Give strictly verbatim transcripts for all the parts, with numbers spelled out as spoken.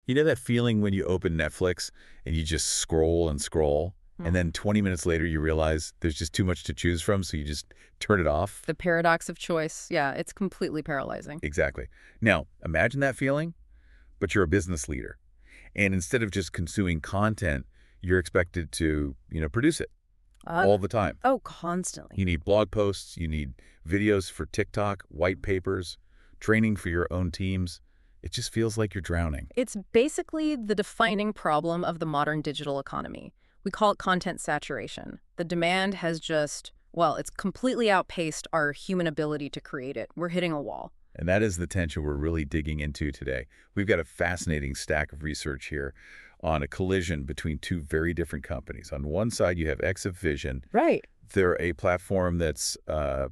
You know that feeling when you open Netflix and you just scroll and scroll, and then twenty minutes later you realize there's just too much to choose from, so you just turn it off? The paradox of choice. Yeah, it's completely paralyzing. Exactly. Now, imagine that feeling, but you're a business leader. And instead of just consuming content, you're expected to, you know, produce it Uh, all the time. oh, constantly. You need blog posts, you need videos for TikTok, white papers, training for your own teams. It just feels like you're drowning. It's basically the defining problem of the modern digital economy. We call it content saturation. The demand has just, well, it's completely outpaced our human ability to create it. We're hitting a wall. And that is the tension we're really digging into today. We've got a fascinating stack of research here on a collision between two very different companies. On one side, you have Exif Right. They're a platform that's uh,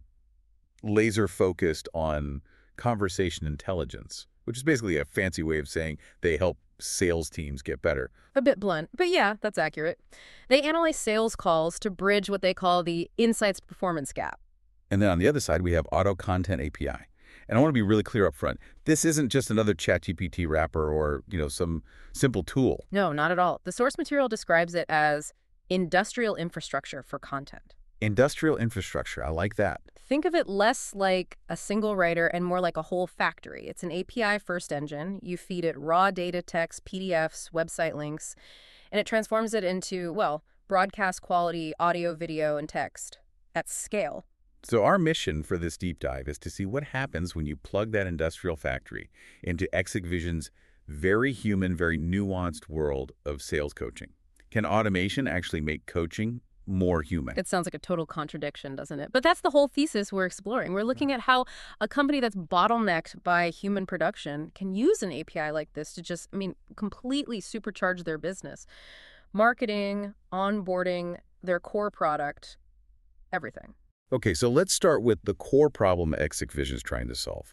laser-focused on conversation intelligence, which is basically a fancy way of saying they help sales teams get better. A bit blunt, but yeah, that's accurate. They analyze sales calls to bridge what they call the insights performance gap. And then on the other side, we have Auto Content A P I. And I want to be really clear up front. This isn't just another ChatGPT wrapper or, you know, some simple tool. No, not at all. The source material describes it as industrial infrastructure for content. Industrial infrastructure. I like that. Think of it less like a single writer and more like a whole factory. It's an A P I-first engine. You feed it raw data, text, P D Fs, website links, and it transforms it into, well, broadcast quality audio, video, and text at scale. So our mission for this deep dive is to see what happens when you plug that industrial factory into Exif very human, very nuanced world of sales coaching. Can automation actually make coaching more human? It sounds like a total contradiction, doesn't it? But that's the whole thesis we're exploring. We're looking at how a company that's bottlenecked by human production can use an A P I like this to just, I mean, completely supercharge their business. Marketing, onboarding, their core product, everything. Okay, so let's start with the core problem Exif is trying to solve.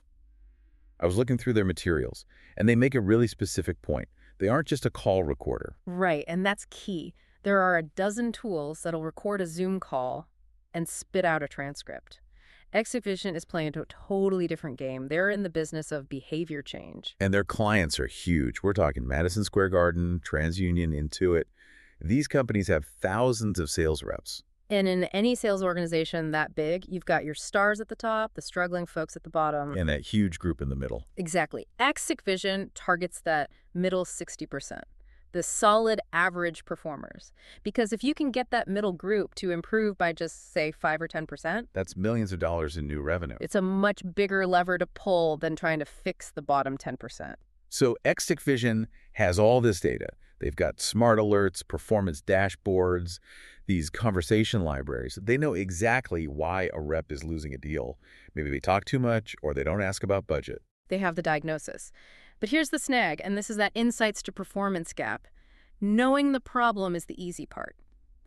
I was looking through their materials, and they make a really specific point. They aren't just a call recorder. Right, and that's key. There are a dozen tools that'll record a Zoom call and spit out a transcript. Exif is playing a totally different game. They're in the business of behavior change. And their clients are huge. We're talking Madison Square Garden, TransUnion, Intuit. These companies have thousands of sales reps. And in any sales organization that big, you've got your stars at the top, the struggling folks at the bottom. And that huge group in the middle. Exactly. Exif targets that middle sixty percent, the solid average performers. Because if you can get that middle group to improve by just, say, five or ten percent, that's millions of dollars in new revenue. It's a much bigger lever to pull than trying to fix the bottom ten percent. So Exif has all this data. They've got smart alerts, performance dashboards, these conversation libraries. They know exactly why a rep is losing a deal. Maybe they talk too much or they don't ask about budget. They have the diagnosis. But here's the snag, and this is that insights to performance gap. Knowing the problem is the easy part.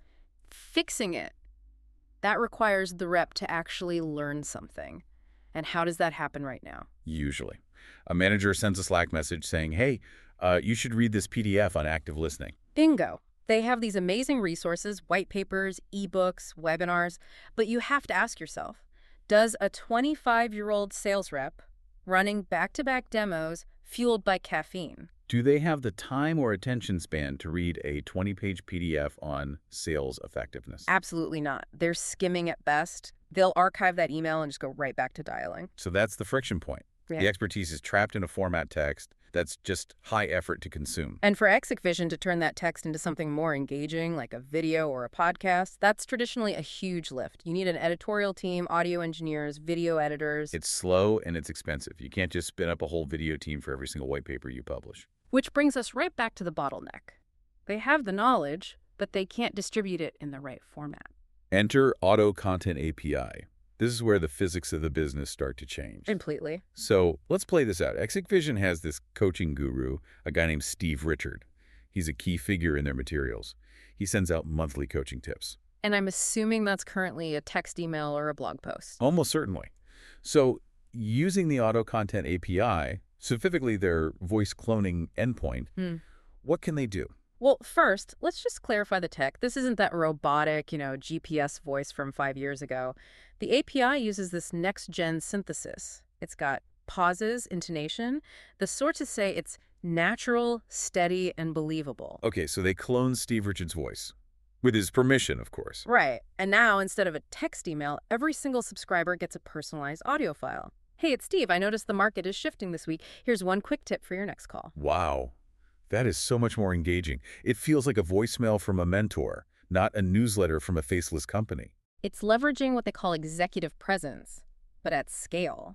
Fixing it, that requires the rep to actually learn something. And how does that happen right now? Usually. A manager sends a Slack message saying, hey, uh, you should read this P D F on active listening. Bingo. They have these amazing resources, white papers, ebooks, webinars, but you have to ask yourself, does a twenty-five-year-old sales rep running back-to-back demos fueled by caffeine? Do they have the time or attention span to read a twenty-page P D F on sales effectiveness? Absolutely not. They're skimming at best. They'll archive that email and just go right back to dialing. So that's the friction point. Yeah. The expertise is trapped in a format text that's just high effort to consume. And for Exif to turn that text into something more engaging, like a video or a podcast, that's traditionally a huge lift. You need an editorial team, audio engineers, video editors. It's slow and it's expensive. You can't just spin up a whole video team for every single white paper you publish. Which brings us right back to the bottleneck. They have the knowledge, but they can't distribute it in the right format. Enter Auto Content A P I. This is where the physics of the business start to change. Completely. So let's play this out. Exif has this coaching guru, a guy named Steve Richard. He's a key figure in their materials. He sends out monthly coaching tips. And I'm assuming that's currently a text email or a blog post. Almost certainly. So using the Auto Content A P I, specifically their voice cloning endpoint, Hmm. what can they do? Well, first, let's just clarify the tech. This isn't that robotic, you know, G P S voice from five years ago. The A P I uses this next-gen synthesis. It's got pauses, intonation, the sources say it's natural, steady, and believable. Okay, so they cloned Steve Richards' voice. With his permission, of course. Right. And now, instead of a text email, every single subscriber gets a personalized audio file. Hey, it's Steve. I noticed the market is shifting this week. Here's one quick tip for your next call. Wow. That is so much more engaging. It feels like a voicemail from a mentor, not a newsletter from a faceless company. It's leveraging what they call executive presence, but at scale.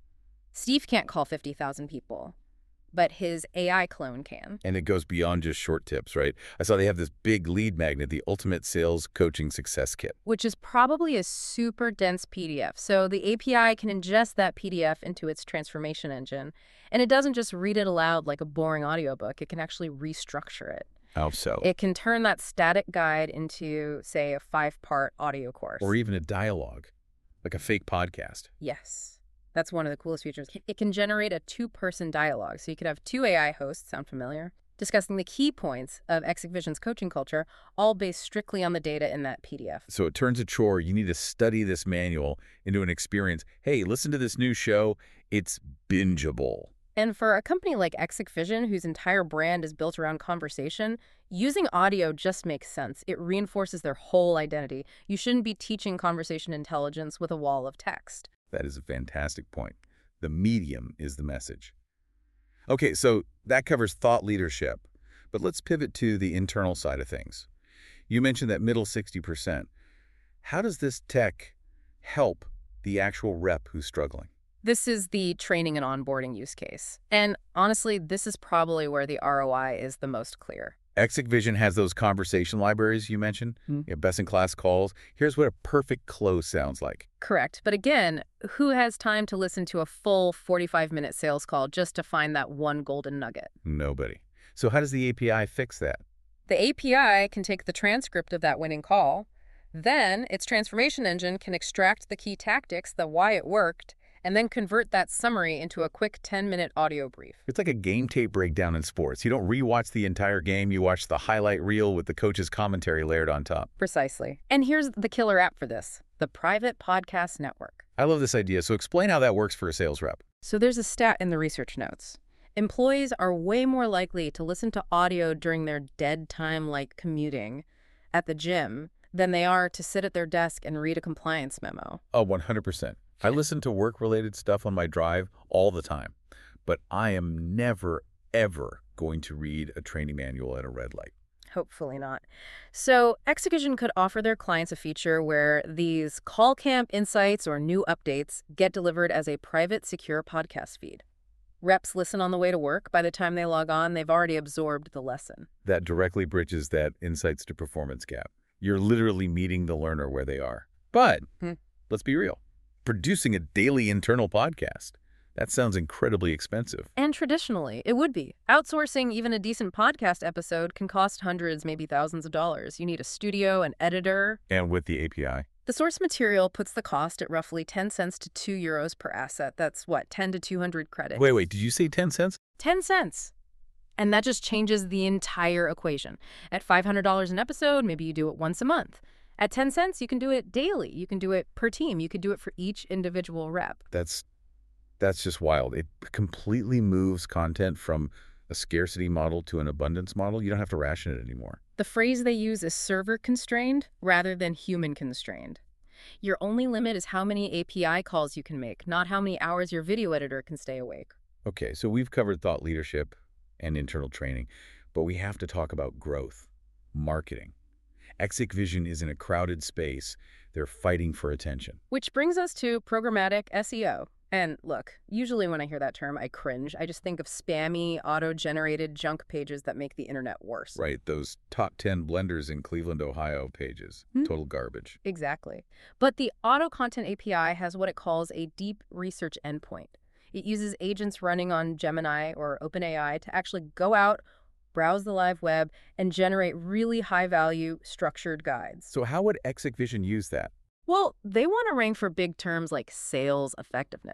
Steve can't call fifty thousand people, but his A I clone can. And it goes beyond just short tips, right? I saw they have this big lead magnet, the Ultimate Sales Coaching Success Kit. Which is probably a super dense P D F. So the A P I can ingest that P D F into its transformation engine. And it doesn't just read it aloud like a boring audiobook. It can actually restructure it. How so? It can turn that static guide into, say, a five-part audio course. Or even a dialogue, like a fake podcast. Yes. That's one of the coolest features. It can generate a two-person dialogue. So you could have two A I hosts, sound familiar, discussing the key points of ExecVision's coaching culture, all based strictly on the data in that P D F. So it turns a chore. You need to study this manual into an experience. Hey, listen to this new show. It's bingeable. And for a company like ExecVision, whose entire brand is built around conversation, using audio just makes sense. It reinforces their whole identity. You shouldn't be teaching conversation intelligence with a wall of text. That is a fantastic point. The medium is the message. Okay, so that covers thought leadership, but let's pivot to the internal side of things. You mentioned that middle sixty percent. How does this tech help the actual rep who's struggling? This is the training and onboarding use case. And honestly, this is probably where the R O I is the most clear. ExecVision has those conversation libraries you mentioned, Hmm. you know, best-in-class calls. Here's what a perfect close sounds like. Correct. But again, who has time to listen to a full forty-five minute sales call just to find that one golden nugget? Nobody. So how does the A P I fix that? The A P I can take the transcript of that winning call. Then its transformation engine can extract the key tactics, the why it worked, and then convert that summary into a quick ten minute audio brief. It's like a game tape breakdown in sports. You don't rewatch the entire game, you watch the highlight reel with the coach's commentary layered on top. Precisely. And here's the killer app for this, the Private Podcast Network. I love this idea, so explain how that works for a sales rep. So there's a stat in the research notes. Employees are way more likely to listen to audio during their dead time, like commuting, at the gym, than they are to sit at their desk and read a compliance memo. Oh, one hundred percent. I listen to work-related stuff on my drive all the time, but I am never, ever going to read a training manual at a red light. Hopefully not. So ExecVision could offer their clients a feature where these call camp insights or new updates get delivered as a private, secure podcast feed. Reps listen on the way to work. By the time they log on, they've already absorbed the lesson. That directly bridges that insights to performance gap. You're literally meeting the learner where they are. But Hmm. let's be real. Producing a daily internal podcast, that sounds incredibly expensive. And traditionally, it would be. Outsourcing even a decent podcast episode can cost hundreds, maybe thousands of dollars. You need a studio, an editor. And with the A P I. The source material puts the cost at roughly ten cents to two euros per asset. That's what, ten to two hundred credits? Wait, wait, did you say ten cents? ten cents. And that just changes the entire equation. At five hundred dollars an episode, maybe you do it once a month. At ten cents, you can do it daily. You can do it per team. You could do it for each individual rep. That's that's just wild. It completely moves content from a scarcity model to an abundance model. You don't have to ration it anymore. The phrase they use is server constrained rather than human constrained. Your only limit is how many A P I calls you can make, not how many hours your video editor can stay awake. Okay, so we've covered thought leadership and internal training, but we have to talk about growth, marketing. ExecVision is in a crowded space. They're fighting for attention. Which brings us to programmatic S E O. And look, usually when I hear that term, I cringe. I just think of spammy, auto-generated junk pages that make the internet worse. Right, those top ten blenders in Cleveland, Ohio pages. Hmm? Total garbage. Exactly. But the Auto Content A P I has what it calls a deep research endpoint. It uses agents running on Gemini or OpenAI to actually go out, browse the live web, and generate really high-value structured guides. So how would ExecVision use that? Well, they want to rank for big terms like sales effectiveness.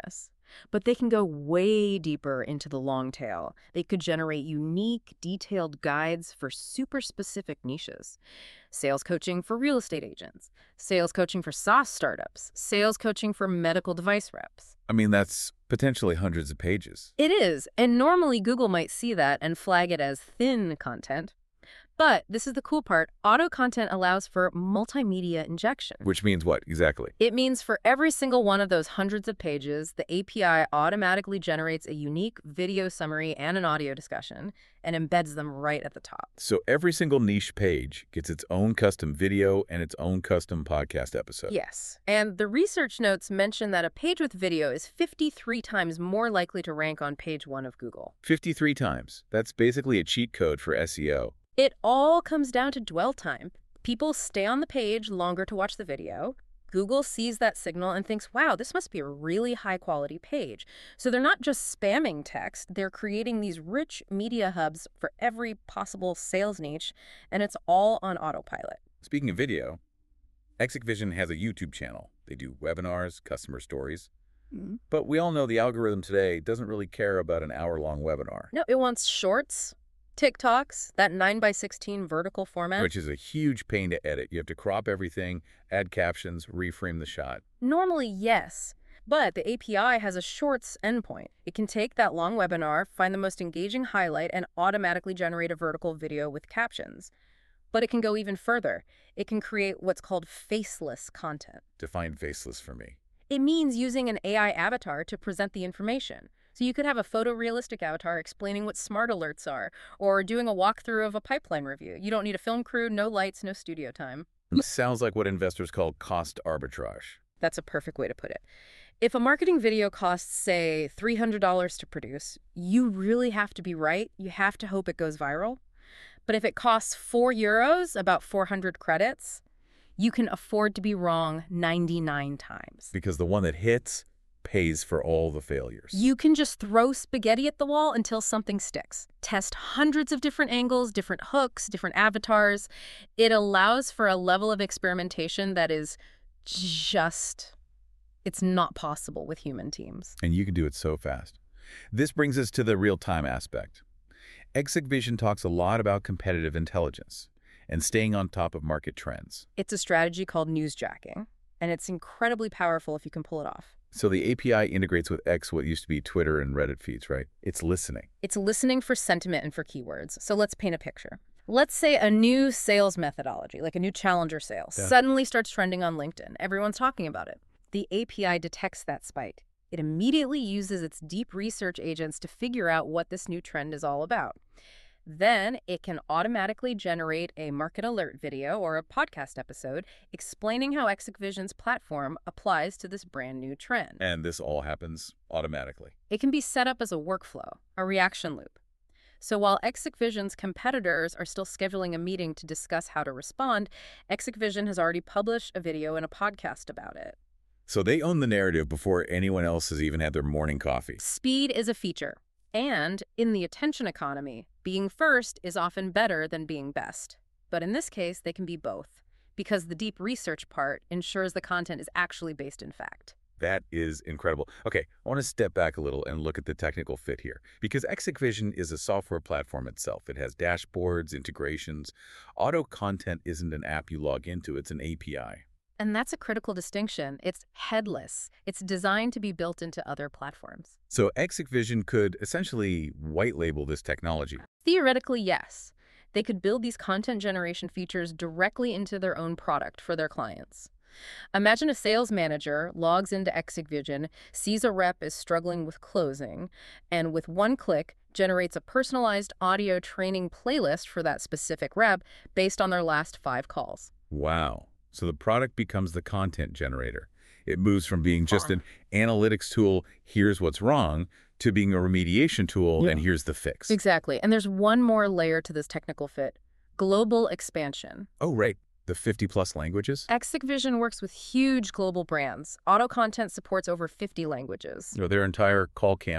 But they can go way deeper into the long tail. They could generate unique, detailed guides for super specific niches. Sales coaching for real estate agents, sales coaching for SaaS startups, sales coaching for medical device reps. I mean, that's potentially hundreds of pages. It is, and normally Google might see that and flag it as thin content. But this is the cool part. Auto content allows for multimedia injection. Which means what, exactly? It means for every single one of those hundreds of pages, the A P I automatically generates a unique video summary and an audio discussion and embeds them right at the top. So every single niche page gets its own custom video and its own custom podcast episode. Yes. And the research notes mention that a page with video is fifty-three times more likely to rank on page one of Google. fifty-three times. That's basically a cheat code for S E O. It all comes down to dwell time. People stay on the page longer to watch the video. Google sees that signal and thinks, wow, this must be a really high-quality page. So they're not just spamming text, they're creating these rich media hubs for every possible sales niche, and it's all on autopilot. Speaking of video, ExecVision has a YouTube channel. They do webinars, customer stories. Mm-hmm. But we all know the algorithm today doesn't really care about an hour-long webinar. No, it wants shorts, TikToks, that nine by sixteen vertical format. Which is a huge pain to edit. You have to crop everything, add captions, reframe the shot. Normally, yes. But the A P I has a shorts endpoint. It can take that long webinar, find the most engaging highlight, and automatically generate a vertical video with captions. But it can go even further. It can create what's called faceless content. Define faceless for me. It means using an A I avatar to present the information. So you could have a photorealistic avatar explaining what smart alerts are, or doing a walkthrough of a pipeline review. You don't need a film crew, no lights, no studio time. This sounds like what investors call cost arbitrage. That's a perfect way to put it. If a marketing video costs, say, three hundred dollars to produce, you really have to be right. You have to hope it goes viral. But if it costs four euros, about four hundred credits, you can afford to be wrong ninety-nine times. Because the one that hits pays for all the failures. You can just throw spaghetti at the wall until something sticks. Test hundreds of different angles, different hooks, different avatars. It allows for a level of experimentation that is just, it's not possible with human teams. And you can do it so fast. This brings us to the real-time aspect. ExecVision talks a lot about competitive intelligence and staying on top of market trends. It's a strategy called newsjacking, and it's incredibly powerful if you can pull it off. So the A P I integrates with X, what used to be Twitter and Reddit feeds, right? It's listening. It's listening for sentiment and for keywords. So let's paint a picture. Let's say a new sales methodology, like a new challenger sale, Yeah. suddenly starts trending on LinkedIn. Everyone's talking about it. The A P I detects that spike. It immediately uses its deep research agents to figure out what this new trend is all about. Then it can automatically generate a market alert video or a podcast episode explaining how ExecVision's platform applies to this brand new trend. And this all happens automatically. It can be set up as a workflow, a reaction loop. So while ExecVision's competitors are still scheduling a meeting to discuss how to respond, ExecVision has already published a video and a podcast about it. So they own the narrative before anyone else has even had their morning coffee. Speed is a feature. And in the attention economy, being first is often better than being best. But in this case, they can be both, because the deep research part ensures the content is actually based in fact. That is incredible. Okay, I want to step back a little and look at the technical fit here. Because ExecVision is a software platform itself. It has dashboards, integrations. Auto content isn't an app you log into, it's an A P I. And that's a critical distinction. It's headless. It's designed to be built into other platforms. So ExecVision could essentially white label this technology. Theoretically, yes. They could build these content generation features directly into their own product for their clients. Imagine a sales manager logs into ExecVision, sees a rep is struggling with closing, and with one click generates a personalized audio training playlist for that specific rep based on their last five calls. Wow. So the product becomes the content generator. It moves from being just an analytics tool, here's what's wrong, to being a remediation tool, Yeah. and here's the fix. Exactly. And there's one more layer to this technical fit: global expansion. Oh, right. The fifty plus languages? ExecVision works with huge global brands. Auto content supports over fifty languages. You know, their entire call camp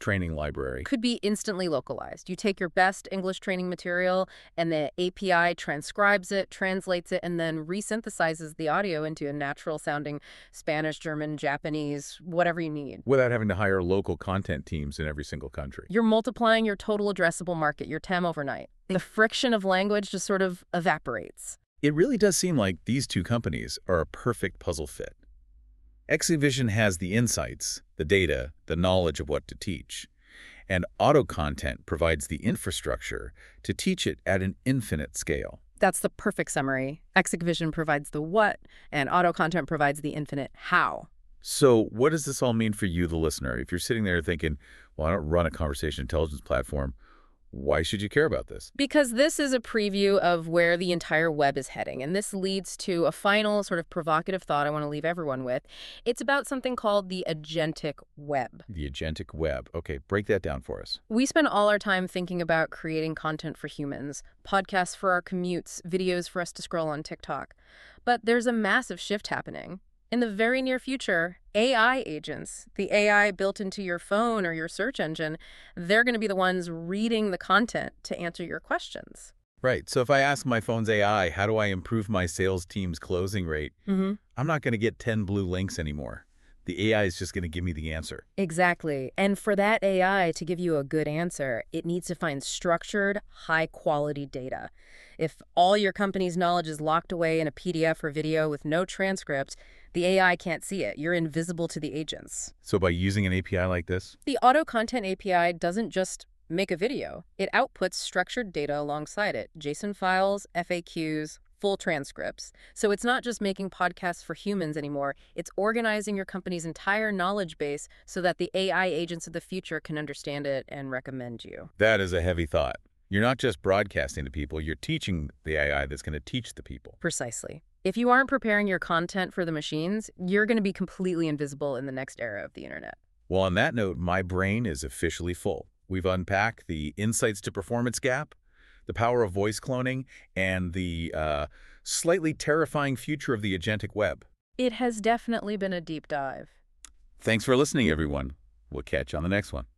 training library. Could be instantly localized. You take your best English training material, and the A P I transcribes it, translates it, and then resynthesizes the audio into a natural-sounding Spanish, German, Japanese, whatever you need. Without having to hire local content teams in every single country. You're multiplying your total addressable market, your T A M, overnight. The friction of language just sort of evaporates. It really does seem like these two companies are a perfect puzzle fit. Exavision has the insights, the data, the knowledge of what to teach, and AutoContent provides the infrastructure to teach it at an infinite scale. That's the perfect summary. Exavision provides the what, and AutoContent provides the infinite how. So what does this all mean for you, the listener? If you're sitting there thinking, well, I don't run a conversation intelligence platform, why should you care about this? Because this is a preview of where the entire web is heading, and this leads to a final sort of provocative thought I want to leave everyone with. It's about something called the agentic web. The agentic web. Okay, break that down for us. We spend all our time thinking about creating content for humans, podcasts for our commutes, videos for us to scroll on TikTok. But there's a massive shift happening. In the very near future, A I agents, the A I built into your phone or your search engine, they're going to be the ones reading the content to answer your questions. Right. So if I ask my phone's A I, how do I improve my sales team's closing rate? Mm-hmm. I'm not going to get ten blue links anymore. The A I is just going to give me the answer. Exactly. And for that A I to give you a good answer, it needs to find structured, high-quality data. If all your company's knowledge is locked away in a P D F or video with no transcript, the A I can't see it. You're invisible to the agents. So by using an A P I like this? The AutoContent A P I doesn't just make a video. It outputs structured data alongside it, JSON files, F A Qs, full transcripts. So it's not just making podcasts for humans anymore. It's organizing your company's entire knowledge base so that the A I agents of the future can understand it and recommend you. That is a heavy thought. You're not just broadcasting to people, you're teaching the A I that's going to teach the people. Precisely. If you aren't preparing your content for the machines, you're going to be completely invisible in the next era of the internet. Well, on that note, my brain is officially full. We've unpacked the insights to performance gap, the power of voice cloning, and the uh, slightly terrifying future of the agentic web. It has definitely been a deep dive. Thanks for listening, everyone. We'll catch you on the next one.